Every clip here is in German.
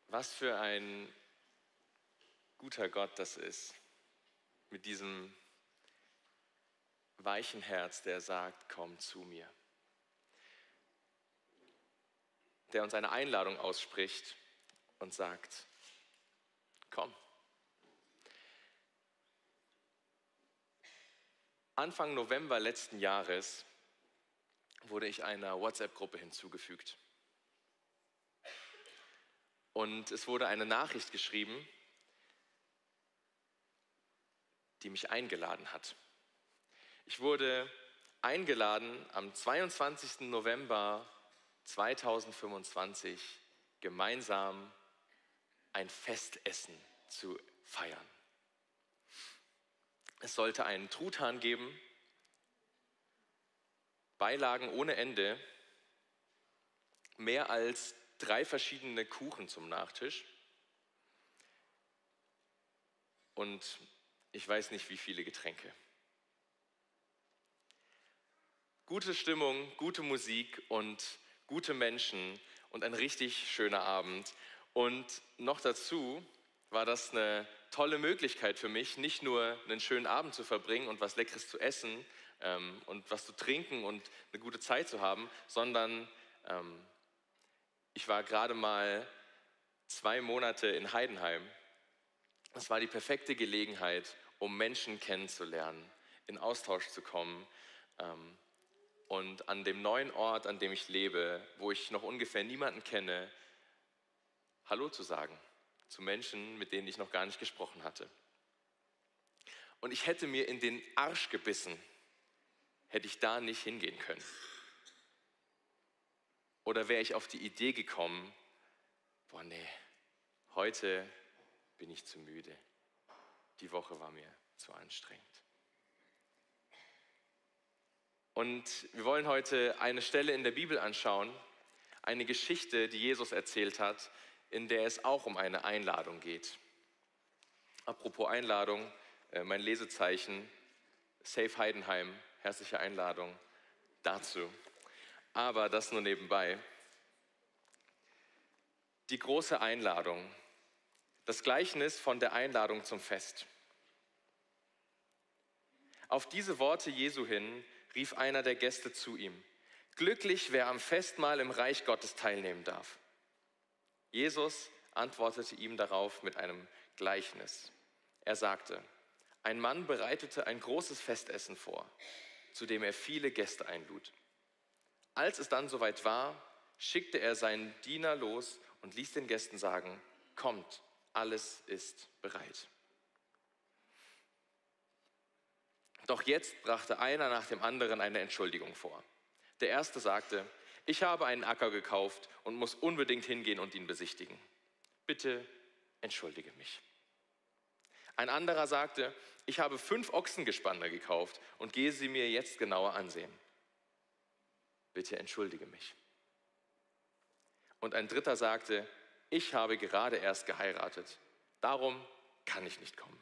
Was für ein guter Gott das ist, mit diesem weichen Herz, der sagt, komm zu mir. Der uns eine Einladung ausspricht und sagt, komm. Anfang November letzten Jahres wurde ich einer WhatsApp-Gruppe hinzugefügt. Und es wurde eine Nachricht geschrieben, die mich eingeladen hat. Ich wurde eingeladen, am 22. November 2025 gemeinsam ein Festessen zu feiern. Es sollte einen Truthahn geben, Beilagen ohne Ende, mehr als 3 verschiedene Kuchen zum Nachtisch und ich weiß nicht, wie viele Getränke. Gute Stimmung, gute Musik und gute Menschen und ein richtig schöner Abend. Und noch dazu war das eine tolle Möglichkeit für mich, nicht nur einen schönen Abend zu verbringen und was Leckeres zu essen und was zu trinken und eine gute Zeit zu haben, sondern ich war gerade mal 2 Monate in Heidenheim. Es war die perfekte Gelegenheit, um Menschen kennenzulernen, in Austausch zu kommen und an dem neuen Ort, an dem ich lebe, wo ich noch ungefähr niemanden kenne, Hallo zu sagen zu Menschen, mit denen ich noch gar nicht gesprochen hatte. Und ich hätte mir in den Arsch gebissen, hätte ich da nicht hingehen können. Oder wäre ich auf die Idee gekommen, boah nee, heute bin ich zu müde. Die Woche war mir zu anstrengend. Und wir wollen heute eine Stelle in der Bibel anschauen, eine Geschichte, die Jesus erzählt hat, in der es auch um eine Einladung geht. Apropos Einladung, mein Lesezeichen, Safe Heidenheim, herzliche Einladung dazu. Aber das nur nebenbei. Die große Einladung, das Gleichnis von der Einladung zum Fest. Auf diese Worte Jesu hin rief einer der Gäste zu ihm: Glücklich, wer am Festmahl im Reich Gottes teilnehmen darf. Jesus antwortete ihm darauf mit einem Gleichnis. Er sagte: Ein Mann bereitete ein großes Festessen vor, zu dem er viele Gäste einlud. Als es dann soweit war, schickte er seinen Diener los und ließ den Gästen sagen: Kommt, alles ist bereit. Doch jetzt brachte einer nach dem anderen eine Entschuldigung vor. Der erste sagte: Ich habe einen Acker gekauft und muss unbedingt hingehen und ihn besichtigen. Bitte entschuldige mich. Ein anderer sagte: Ich habe 5 Ochsengespanne gekauft und gehe sie mir jetzt genauer ansehen. Bitte entschuldige mich. Und ein dritter sagte: Ich habe gerade erst geheiratet, darum kann ich nicht kommen.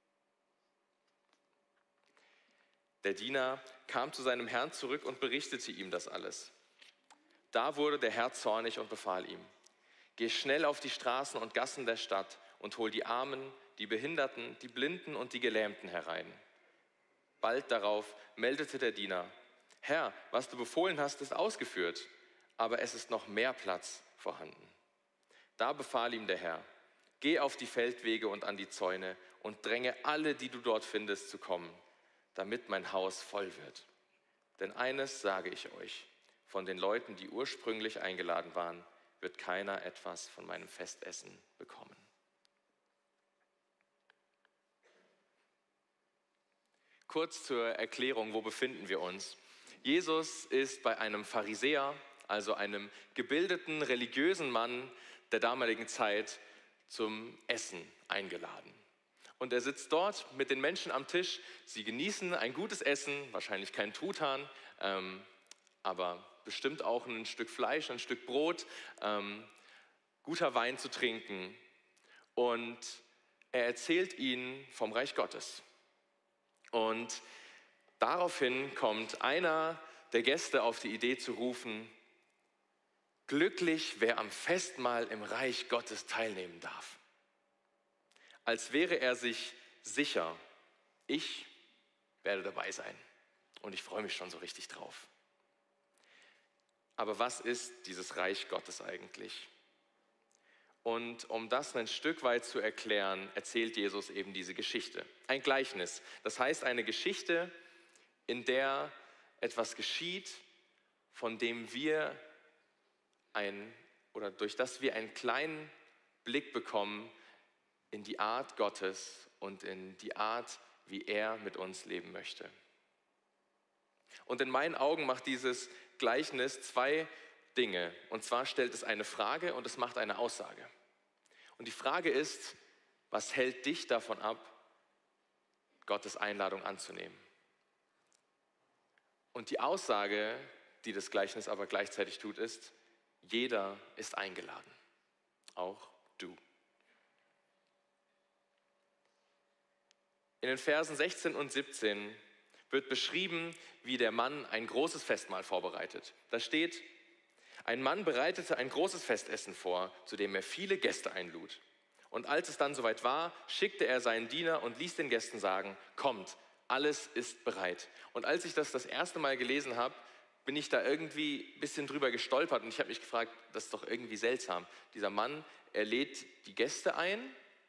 Der Diener kam zu seinem Herrn zurück und berichtete ihm das alles. Da wurde der Herr zornig und befahl ihm: Geh schnell auf die Straßen und Gassen der Stadt und hol die Armen, die Behinderten, die Blinden und die Gelähmten herein. Bald darauf meldete der Diener: Herr, was du befohlen hast, ist ausgeführt, aber es ist noch mehr Platz vorhanden. Da befahl ihm der Herr: Geh auf die Feldwege und an die Zäune und dränge alle, die du dort findest, zu kommen, damit mein Haus voll wird. Denn eines sage ich euch: Von den Leuten, die ursprünglich eingeladen waren, wird keiner etwas von meinem Festessen bekommen. Kurz zur Erklärung, wo befinden wir uns? Jesus ist bei einem Pharisäer, also einem gebildeten, religiösen Mann der damaligen Zeit, zum Essen eingeladen. Und er sitzt dort mit den Menschen am Tisch. Sie genießen ein gutes Essen, wahrscheinlich kein Truthahn, aber bestimmt auch ein Stück Fleisch, ein Stück Brot, guter Wein zu trinken. Und er erzählt ihnen vom Reich Gottes. Und daraufhin kommt einer der Gäste auf die Idee zu rufen: glücklich, wer am Festmahl im Reich Gottes teilnehmen darf. Als wäre er sich sicher, ich werde dabei sein und ich freue mich schon so richtig drauf. Aber was ist dieses Reich Gottes eigentlich? Und um das ein Stück weit zu erklären, erzählt Jesus eben diese Geschichte. Ein Gleichnis. Das heißt eine Geschichte, in der etwas geschieht, von dem wir durch das wir einen kleinen Blick bekommen in die Art Gottes und in die Art, wie er mit uns leben möchte. Und in meinen Augen macht dieses Gleichnis zwei Dinge. Und zwar stellt es eine Frage und es macht eine Aussage. Und die Frage ist, was hält dich davon ab, Gottes Einladung anzunehmen? Und die Aussage, die das Gleichnis aber gleichzeitig tut, ist, jeder ist eingeladen, auch du. In den Versen 16 und 17 wird beschrieben, wie der Mann ein großes Festmahl vorbereitet. Da steht, ein Mann bereitete ein großes Festessen vor, zu dem er viele Gäste einlud. Und als es dann soweit war, schickte er seinen Diener und ließ den Gästen sagen, kommt, alles ist bereit. Und als ich das erste Mal gelesen habe, bin ich da irgendwie ein bisschen drüber gestolpert und ich habe mich gefragt, das ist doch irgendwie seltsam. Dieser Mann, er lädt die Gäste ein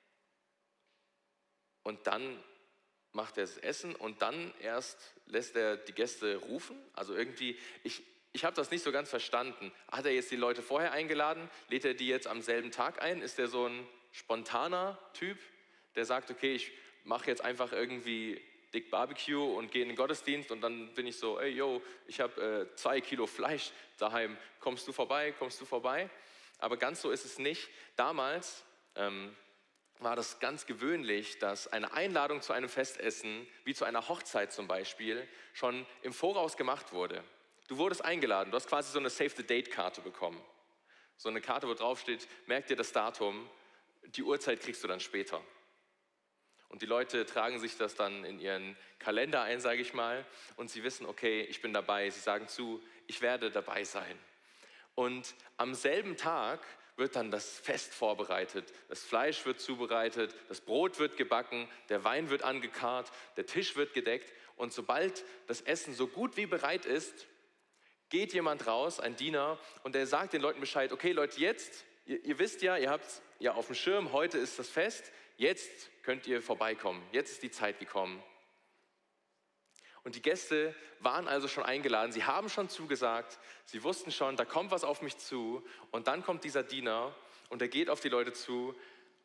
und dann macht er das Essen und dann erst lässt er die Gäste rufen. Also irgendwie, ich habe das nicht so ganz verstanden. Hat er jetzt die Leute vorher eingeladen? Lädt er die jetzt am selben Tag ein? Ist er so ein spontaner Typ, der sagt, okay, ich mache jetzt einfach irgendwie dick Barbecue und gehe in den Gottesdienst und dann bin ich so, ey, yo, ich habe 2 Kilo Fleisch daheim, kommst du vorbei? Aber ganz so ist es nicht. Damals war das ganz gewöhnlich, dass eine Einladung zu einem Festessen, wie zu einer Hochzeit zum Beispiel, schon im Voraus gemacht wurde. Du wurdest eingeladen, du hast quasi so eine Save-the-Date-Karte bekommen. So eine Karte, wo drauf steht, merk dir das Datum, die Uhrzeit kriegst du dann später. Und die Leute tragen sich das dann in ihren Kalender ein, sage ich mal, und sie wissen, okay, ich bin dabei. Sie sagen zu, ich werde dabei sein. Und am selben Tag wird dann das Fest vorbereitet. Das Fleisch wird zubereitet, das Brot wird gebacken, der Wein wird angekarrt, der Tisch wird gedeckt. Und sobald das Essen so gut wie bereit ist, geht jemand raus, ein Diener, und der sagt den Leuten Bescheid, okay Leute, jetzt, ihr wisst ja, ihr habt ja auf dem Schirm, heute ist das Fest, jetzt könnt ihr vorbeikommen, jetzt ist die Zeit gekommen. Und die Gäste waren also schon eingeladen, sie haben schon zugesagt, sie wussten schon, da kommt was auf mich zu und dann kommt dieser Diener und er geht auf die Leute zu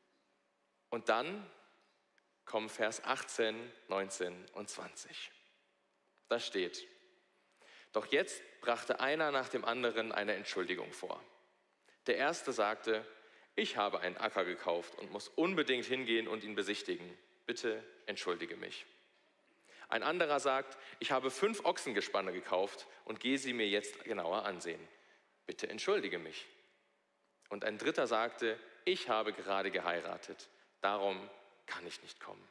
und dann kommen Vers 18, 19 und 20. Da steht, doch jetzt brachte einer nach dem anderen eine Entschuldigung vor. Der erste sagte, ich habe einen Acker gekauft und muss unbedingt hingehen und ihn besichtigen. Bitte entschuldige mich. Ein anderer sagt, ich habe 5 Ochsengespanne gekauft und gehe sie mir jetzt genauer ansehen. Bitte entschuldige mich. Und ein dritter sagte, ich habe gerade geheiratet, darum kann ich nicht kommen.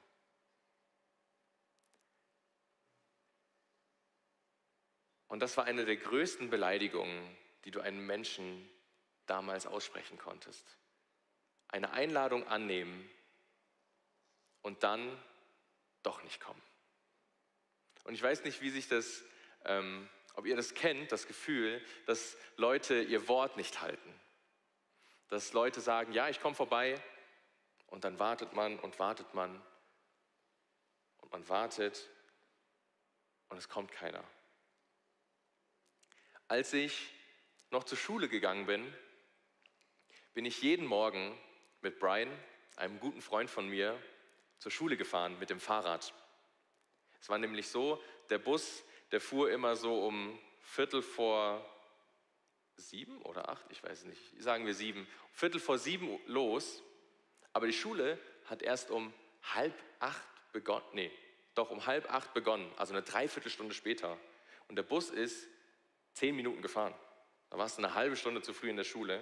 Und das war eine der größten Beleidigungen, die du einem Menschen damals aussprechen konntest. Eine Einladung annehmen und dann doch nicht kommen. Und ich weiß nicht, wie sich das, ob ihr das kennt, das Gefühl, dass Leute ihr Wort nicht halten. Dass Leute sagen, ja, ich komme vorbei und dann wartet man und wartet man und man wartet und es kommt keiner. Als ich noch zur Schule gegangen bin, bin ich jeden Morgen mit Brian, einem guten Freund von mir, zur Schule gefahren mit dem Fahrrad. Es war nämlich so, der Bus, der fuhr immer so um 6:45 oder 8, ich weiß nicht, sagen wir 7, 7:15 los, aber die Schule hat erst um 7:30 begonnen, um 7:30 begonnen, also eine Dreiviertelstunde später. Und der Bus ist 10 Minuten gefahren. Da warst du eine halbe Stunde zu früh in der Schule.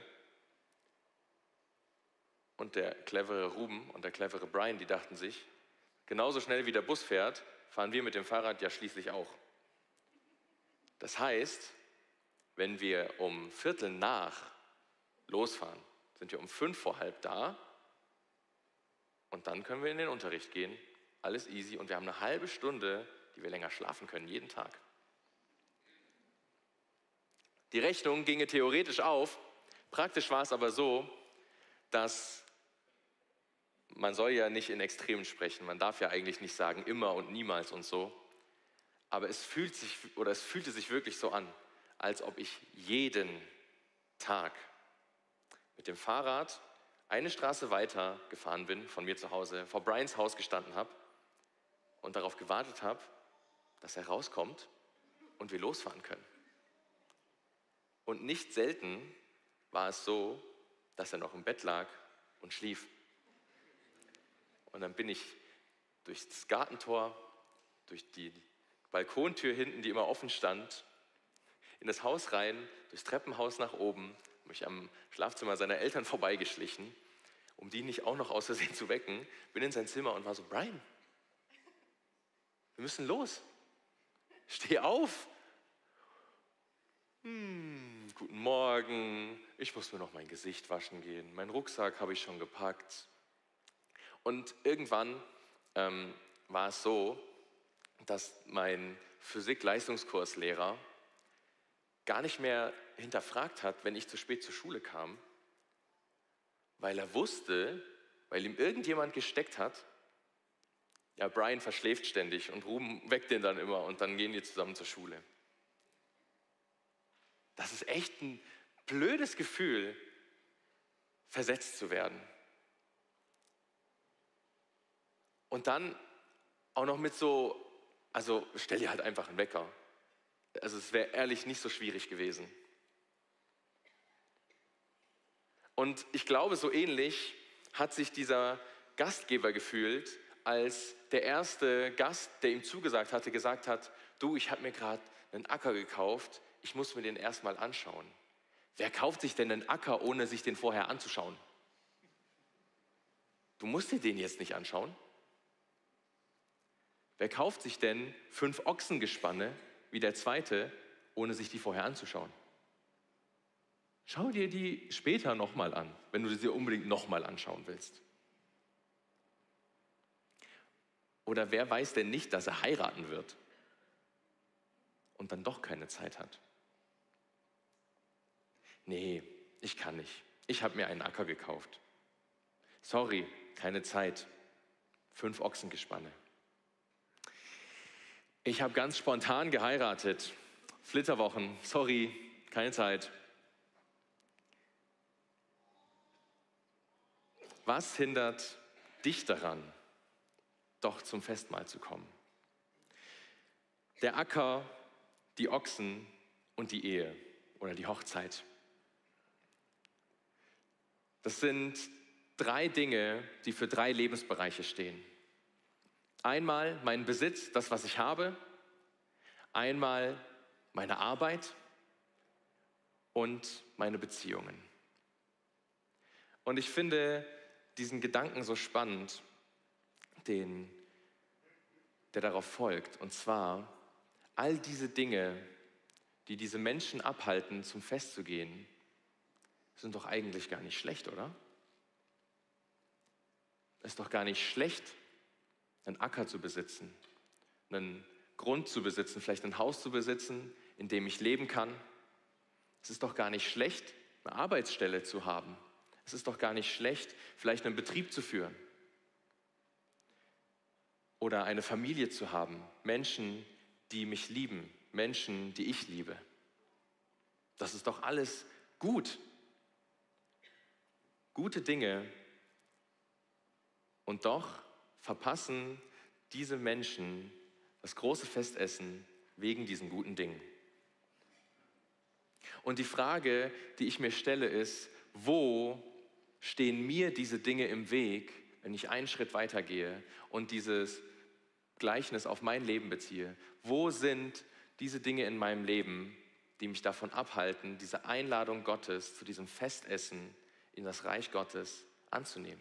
Und der clevere Ruben und der clevere Brian, die dachten sich, genauso schnell wie der Bus fährt, fahren wir mit dem Fahrrad ja schließlich auch. Das heißt, wenn wir um 7:45 losfahren. Sind wir um 5 vor halb da und dann können wir in den Unterricht gehen. Alles easy und wir haben eine halbe Stunde, die wir länger schlafen können, jeden Tag. Die Rechnung ginge theoretisch auf. Praktisch war es aber so, dass man soll ja nicht in Extremen sprechen. Man darf ja eigentlich nicht sagen immer und niemals und so. Aber es fühlte sich wirklich so an, als ob ich jeden Tag mit dem Fahrrad eine Straße weiter gefahren bin von mir zu Hause, vor Brians Haus gestanden habe und darauf gewartet habe, dass er rauskommt und wir losfahren können. Und nicht selten war es so, dass er noch im Bett lag und schlief. Und dann bin ich durchs Gartentor, durch die Balkontür hinten, die immer offen stand, in das Haus rein, durchs Treppenhaus nach oben, mich am Schlafzimmer seiner Eltern vorbeigeschlichen, um die nicht auch noch aus Versehen zu wecken, bin in sein Zimmer und war so, Brian, wir müssen los. Steh auf. Guten Morgen, ich muss mir noch mein Gesicht waschen gehen, meinen Rucksack habe ich schon gepackt. Und irgendwann war es so, dass mein Physik-Leistungskurslehrer gar nicht mehr hinterfragt hat, wenn ich zu spät zur Schule kam, weil er wusste, weil ihm irgendjemand gesteckt hat, ja, Brian verschläft ständig und Ruben weckt den dann immer und dann gehen die zusammen zur Schule. Das ist echt ein blödes Gefühl, versetzt zu werden. Und dann auch noch mit so, also stell dir halt einfach einen Wecker. Also es wäre ehrlich nicht so schwierig gewesen. Und ich glaube, so ähnlich hat sich dieser Gastgeber gefühlt, als der erste Gast, der ihm zugesagt hatte, gesagt hat, du, ich habe mir gerade einen Acker gekauft, ich muss mir den erstmal anschauen. Wer kauft sich denn einen Acker, ohne sich den vorher anzuschauen? Du musst dir den jetzt nicht anschauen. Wer kauft sich denn 5 Ochsengespanne, wie der zweite, ohne sich die vorher anzuschauen? Schau dir die später nochmal an, wenn du sie unbedingt nochmal anschauen willst. Oder wer weiß denn nicht, dass er heiraten wird und dann doch keine Zeit hat? Nee, ich kann nicht. Ich habe mir einen Acker gekauft. Sorry, keine Zeit. 5 Ochsengespanne. Ich habe ganz spontan geheiratet. Flitterwochen, sorry, keine Zeit. Was hindert dich daran, doch zum Festmahl zu kommen? Der Acker, die Ochsen und die Ehe oder die Hochzeit. Das sind 3 Dinge, die für 3 Lebensbereiche stehen. Einmal mein Besitz, das, was ich habe. Einmal meine Arbeit und meine Beziehungen. Und ich finde diesen Gedanken so spannend, der darauf folgt. Und zwar, all diese Dinge, die diese Menschen abhalten, zum Fest zu gehen, sind doch eigentlich gar nicht schlecht, oder? Es ist doch gar nicht schlecht, einen Acker zu besitzen, einen Grund zu besitzen, vielleicht ein Haus zu besitzen, in dem ich leben kann. Es ist doch gar nicht schlecht, eine Arbeitsstelle zu haben. Es ist doch gar nicht schlecht, vielleicht einen Betrieb zu führen. Oder eine Familie zu haben, Menschen, die mich lieben, Menschen, die ich liebe. Das ist doch alles gut. Gute Dinge. Und doch verpassen diese Menschen das große Festessen wegen diesen guten Dingen. Und die Frage, die ich mir stelle, ist, wo stehen mir diese Dinge im Weg, wenn ich einen Schritt weitergehe und dieses Gleichnis auf mein Leben beziehe? Wo sind diese Dinge in meinem Leben, die mich davon abhalten, diese Einladung Gottes zu diesem Festessen in das Reich Gottes anzunehmen?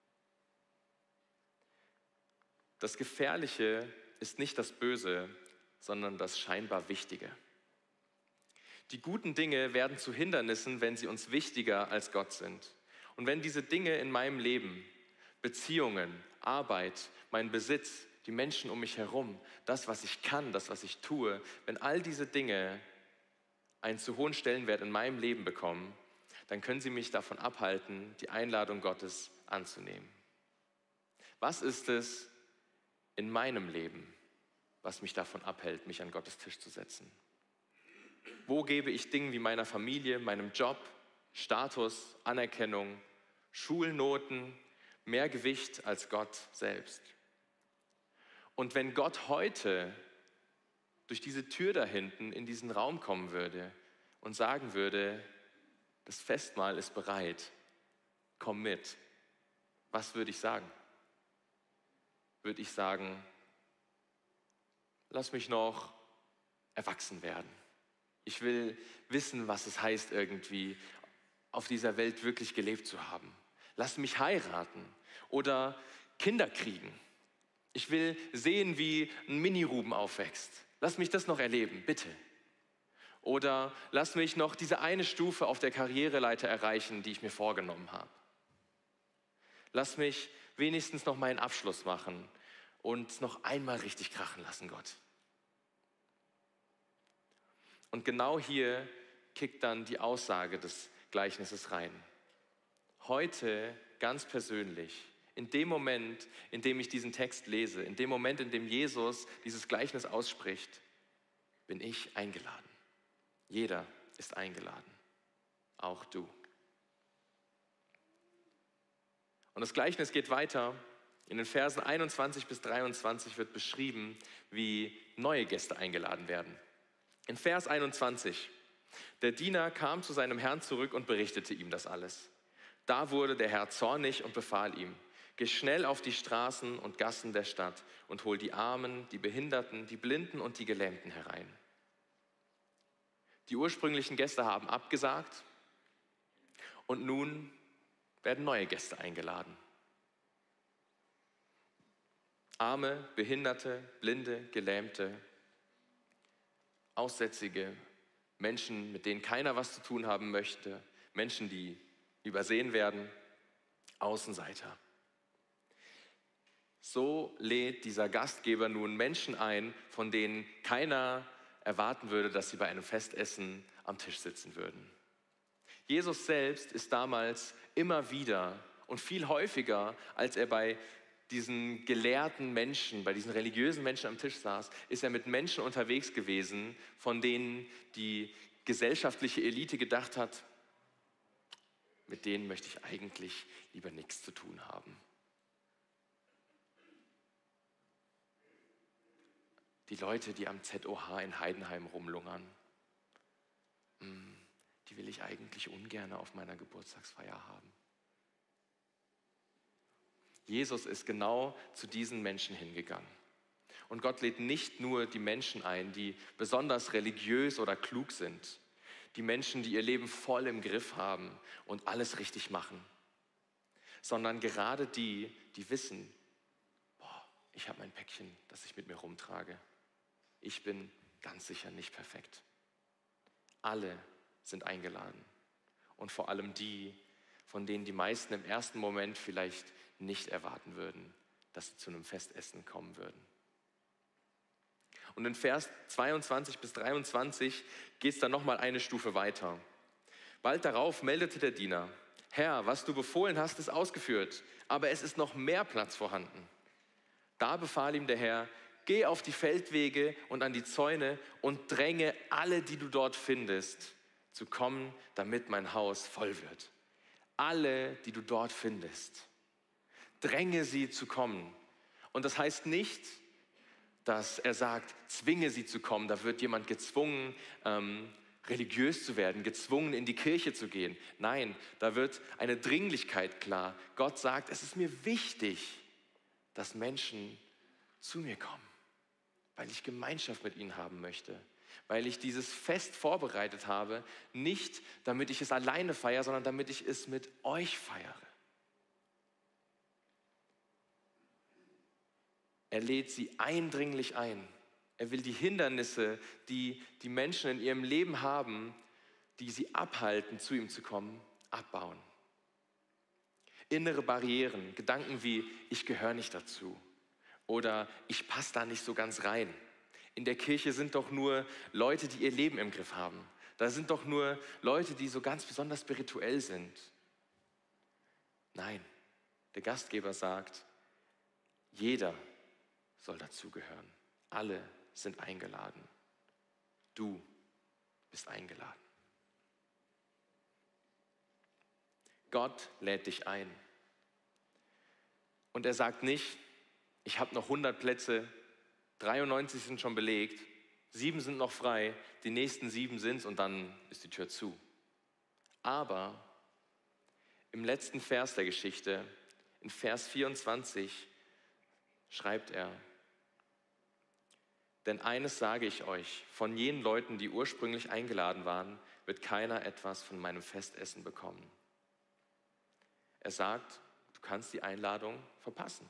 Das Gefährliche ist nicht das Böse, sondern das scheinbar Wichtige. Die guten Dinge werden zu Hindernissen, wenn sie uns wichtiger als Gott sind. Und wenn diese Dinge in meinem Leben, Beziehungen, Arbeit, mein Besitz, die Menschen um mich herum, das, was ich kann, das, was ich tue, wenn all diese Dinge einen zu hohen Stellenwert in meinem Leben bekommen, dann können sie mich davon abhalten, die Einladung Gottes anzunehmen. Was ist es in meinem Leben, was mich davon abhält, mich an Gottes Tisch zu setzen? Wo gebe ich Dingen wie meiner Familie, meinem Job, Status, Anerkennung, Schulnoten mehr Gewicht als Gott selbst? Und wenn Gott heute durch diese Tür da hinten in diesen Raum kommen würde und sagen würde, das Festmahl ist bereit, komm mit, was würde ich sagen? Würde ich sagen, lass mich noch erwachsen werden. Ich will wissen, was es heißt, irgendwie auf dieser Welt wirklich gelebt zu haben. Lass mich heiraten oder Kinder kriegen. Ich will sehen, wie ein Mini-Ruben aufwächst. Lass mich das noch erleben, bitte. Oder lass mich noch diese eine Stufe auf der Karriereleiter erreichen, die ich mir vorgenommen habe. Lass mich wenigstens noch meinen Abschluss machen und noch einmal richtig krachen lassen, Gott. Und genau hier kickt dann die Aussage des Gleichnisses rein. Heute ganz persönlich, in dem Moment, in dem ich diesen Text lese, in dem Moment, in dem Jesus dieses Gleichnis ausspricht, bin ich eingeladen. Jeder ist eingeladen, auch du. Und das Gleichnis geht weiter. In den Versen 21 bis 23 wird beschrieben, wie neue Gäste eingeladen werden. In Vers 21, der Diener kam zu seinem Herrn zurück und berichtete ihm das alles. Da wurde der Herr zornig und befahl ihm, geh schnell auf die Straßen und Gassen der Stadt und hol die Armen, die Behinderten, die Blinden und die Gelähmten herein. Die ursprünglichen Gäste haben abgesagt und nun werden neue Gäste eingeladen. Arme, Behinderte, Blinde, Gelähmte, Aussätzige, Menschen, mit denen keiner was zu tun haben möchte, Menschen, die übersehen werden, Außenseiter. So lädt dieser Gastgeber nun Menschen ein, von denen keiner erwarten würde, dass sie bei einem Festessen am Tisch sitzen würden. Jesus selbst ist damals immer wieder und viel häufiger, als er bei diesen gelehrten Menschen, bei diesen religiösen Menschen am Tisch saß, ist er mit Menschen unterwegs gewesen, von denen die gesellschaftliche Elite gedacht hat, mit denen möchte ich eigentlich lieber nichts zu tun haben. Die Leute, die am ZOH in Heidenheim rumlungern, die will ich eigentlich ungern auf meiner Geburtstagsfeier haben. Jesus ist genau zu diesen Menschen hingegangen. Und Gott lädt nicht nur die Menschen ein, die besonders religiös oder klug sind, die Menschen, die ihr Leben voll im Griff haben und alles richtig machen, sondern gerade die, die wissen, ich habe mein Päckchen, das ich mit mir rumtrage. Ich bin ganz sicher nicht perfekt. Alle sind eingeladen. Und vor allem die, von denen die meisten im ersten Moment vielleicht nicht erwarten würden, dass sie zu einem Festessen kommen würden. Und in Vers 22 bis 23 geht es dann nochmal eine Stufe weiter. Bald darauf meldete der Diener, Herr, was du befohlen hast, ist ausgeführt, aber es ist noch mehr Platz vorhanden. Da befahl ihm der Herr, geh auf die Feldwege und an die Zäune und dränge alle, die du dort findest, zu kommen, damit mein Haus voll wird. Alle, die du dort findest, dränge sie zu kommen. Und das heißt nicht, dass er sagt, zwinge sie zu kommen. Da wird jemand gezwungen, religiös zu werden, gezwungen, in die Kirche zu gehen. Nein, da wird eine Dringlichkeit klar. Gott sagt, es ist mir wichtig, dass Menschen zu mir kommen, weil ich Gemeinschaft mit ihnen haben möchte, weil ich dieses Fest vorbereitet habe, nicht damit ich es alleine feiere, sondern damit ich es mit euch feiere. Er lädt sie eindringlich ein. Er will die Hindernisse, die die Menschen in ihrem Leben haben, die sie abhalten, zu ihm zu kommen, abbauen. Innere Barrieren, Gedanken wie, ich gehöre nicht dazu oder ich passe da nicht so ganz rein. In der Kirche sind doch nur Leute, die ihr Leben im Griff haben. Da sind doch nur Leute, die so ganz besonders spirituell sind. Nein, der Gastgeber sagt, jeder soll dazugehören. Alle sind eingeladen. Du bist eingeladen. Gott lädt dich ein. Und er sagt nicht, ich habe noch 100 Plätze, 93 sind schon belegt, 7 sind noch frei, die nächsten 7 sind's und dann ist die Tür zu. Aber im letzten Vers der Geschichte, in Vers 24, schreibt er, denn eines sage ich euch, von jenen Leuten, die ursprünglich eingeladen waren, wird keiner etwas von meinem Festessen bekommen. Er sagt, du kannst die Einladung verpassen.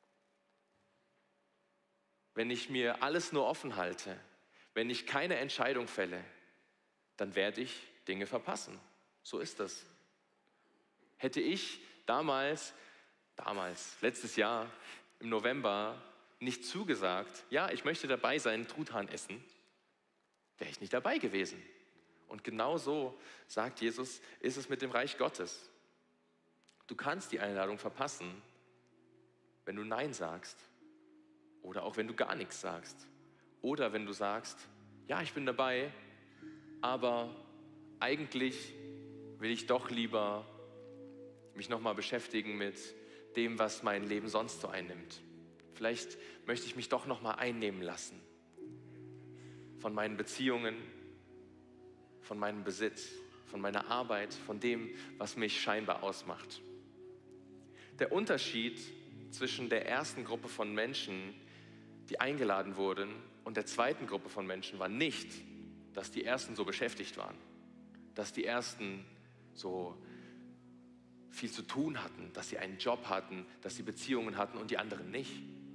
Wenn ich mir alles nur offen halte, wenn ich keine Entscheidung fälle, dann werde ich Dinge verpassen. So ist das. Hätte ich damals, letztes Jahr im November, nicht zugesagt, ja, ich möchte dabei sein, Truthahn essen, wäre ich nicht dabei gewesen. Und genau so, sagt Jesus, ist es mit dem Reich Gottes. Du kannst die Einladung verpassen, wenn du Nein sagst oder auch wenn du gar nichts sagst oder wenn du sagst, ja, ich bin dabei, aber eigentlich will ich doch lieber mich nochmal beschäftigen mit dem, was mein Leben sonst so einnimmt. Vielleicht möchte ich mich doch nochmal einnehmen lassen von meinen Beziehungen, von meinem Besitz, von meiner Arbeit, von dem, was mich scheinbar ausmacht. Der Unterschied zwischen der ersten Gruppe von Menschen, die eingeladen wurden, und der zweiten Gruppe von Menschen war nicht, dass die ersten so beschäftigt waren, dass die ersten so viel zu tun hatten, dass sie einen Job hatten, dass sie Beziehungen hatten und die anderen nicht.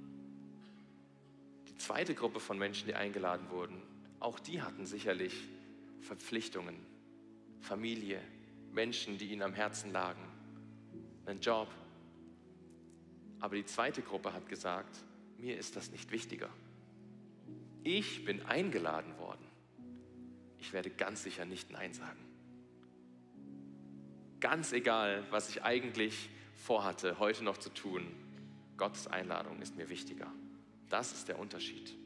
Die zweite Gruppe von Menschen, die eingeladen wurden, auch die hatten sicherlich Verpflichtungen, Familie, Menschen, die ihnen am Herzen lagen, einen Job. Aber die zweite Gruppe hat gesagt, mir ist das nicht wichtiger. Ich bin eingeladen worden. Ich werde ganz sicher nicht Nein sagen. Ganz egal, was ich eigentlich vorhatte, heute noch zu tun, Gottes Einladung ist mir wichtiger. Das ist der Unterschied.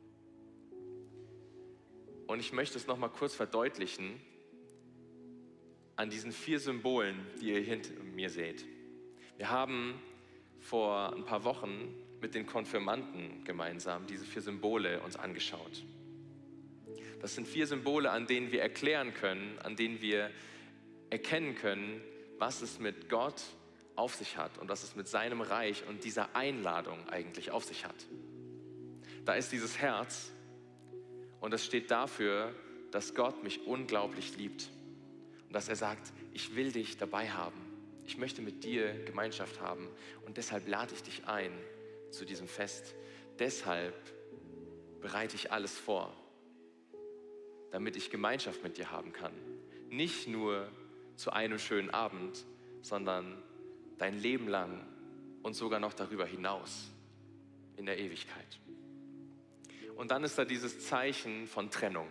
Und ich möchte es noch mal kurz verdeutlichen an diesen 4 Symbolen, die ihr hinter mir seht. Wir haben vor ein paar Wochen mit den Konfirmanden gemeinsam diese 4 Symbole uns angeschaut. Das sind 4 Symbole, an denen wir erklären können, an denen wir erkennen können, was es mit Gott auf sich hat und was es mit seinem Reich und dieser Einladung eigentlich auf sich hat. Da ist dieses Herz und das steht dafür, dass Gott mich unglaublich liebt und dass er sagt, ich will dich dabei haben. Ich möchte mit dir Gemeinschaft haben und deshalb lade ich dich ein zu diesem Fest. Deshalb bereite ich alles vor, damit ich Gemeinschaft mit dir haben kann. Nicht nur zu einem schönen Abend, sondern dein Leben lang und sogar noch darüber hinaus in der Ewigkeit. Und dann ist da dieses Zeichen von Trennung.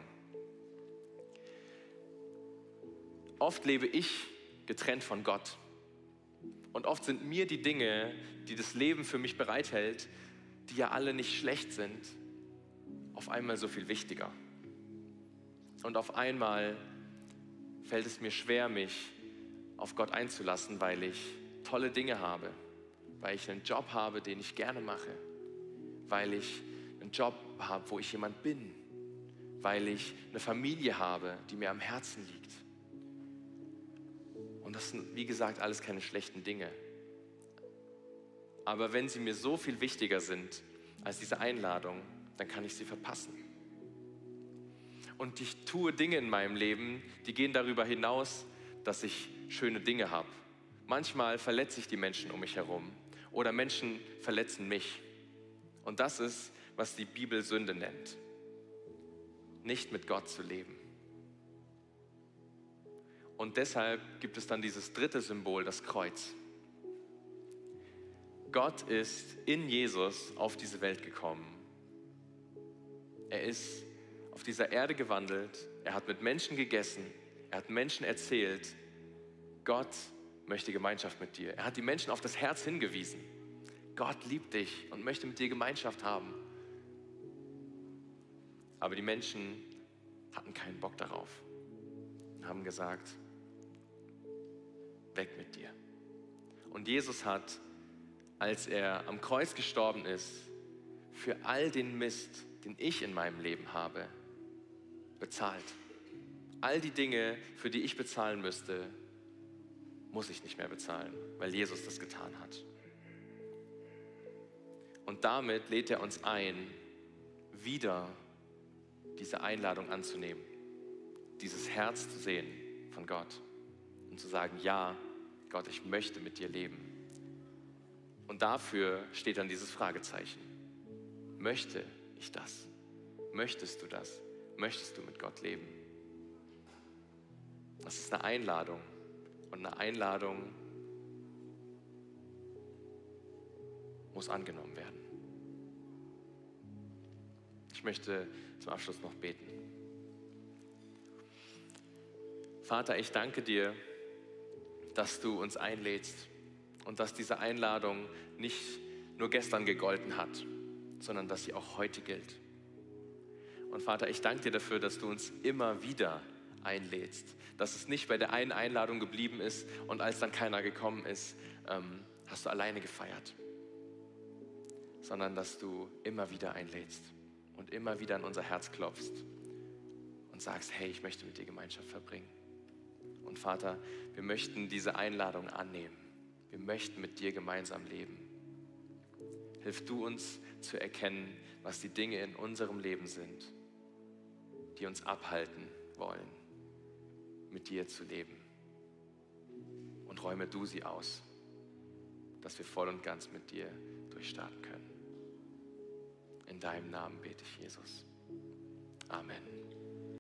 Oft lebe ich getrennt von Gott. Und oft sind mir die Dinge, die das Leben für mich bereithält, die ja alle nicht schlecht sind, auf einmal so viel wichtiger. Und auf einmal fällt es mir schwer, mich auf Gott einzulassen, weil ich tolle Dinge habe, weil ich einen Job habe, den ich gerne mache, weil ich einen Job habe, wo ich jemand bin, weil ich eine Familie habe, die mir am Herzen liegt. Und das sind, wie gesagt, alles keine schlechten Dinge. Aber wenn sie mir so viel wichtiger sind als diese Einladung, dann kann ich sie verpassen. Und ich tue Dinge in meinem Leben, die gehen darüber hinaus, dass ich schöne Dinge habe. Manchmal verletze ich die Menschen um mich herum oder Menschen verletzen mich. Und das ist, was die Bibel Sünde nennt. nicht mit Gott zu leben. Und deshalb gibt es dann dieses dritte Symbol, das Kreuz. Gott ist in Jesus auf diese Welt gekommen. Er ist auf dieser Erde gewandelt, er hat mit Menschen gegessen, er hat Menschen erzählt, Gott möchte Gemeinschaft mit dir. Er hat die Menschen auf das Herz hingewiesen. Gott liebt dich und möchte mit dir Gemeinschaft haben. Aber die Menschen hatten keinen Bock darauf und haben gesagt, weg mit dir. Und Jesus hat, als er am Kreuz gestorben ist, für all den Mist, den ich in meinem Leben habe, bezahlt. All die Dinge, für die ich bezahlen müsste, muss ich nicht mehr bezahlen, weil Jesus das getan hat. Und damit lädt er uns ein, wieder diese Einladung anzunehmen, dieses Herz zu sehen von Gott und zu sagen, ja, Gott, ich möchte mit dir leben. Und dafür steht dann dieses Fragezeichen. Möchte ich das? Möchtest du das? Möchtest du mit Gott leben? Das ist eine Einladung. Und eine Einladung muss angenommen werden. Ich möchte zum Abschluss noch beten. Vater, ich danke dir, dass du uns einlädst und dass diese Einladung nicht nur gestern gegolten hat, sondern dass sie auch heute gilt. Und Vater, ich danke dir dafür, dass du uns immer wieder einlädst, dass es nicht bei der einen Einladung geblieben ist und als dann keiner gekommen ist, hast du alleine gefeiert, sondern dass du immer wieder einlädst und immer wieder an unser Herz klopfst und sagst, hey, ich möchte mit dir Gemeinschaft verbringen. Und Vater, wir möchten diese Einladung annehmen. Wir möchten mit dir gemeinsam leben. Hilf du uns zu erkennen, was die Dinge in unserem Leben sind, die uns abhalten wollen, mit dir zu leben. Und räume du sie aus, dass wir voll und ganz mit dir durchstarten können. In deinem Namen bete ich, Jesus. Amen.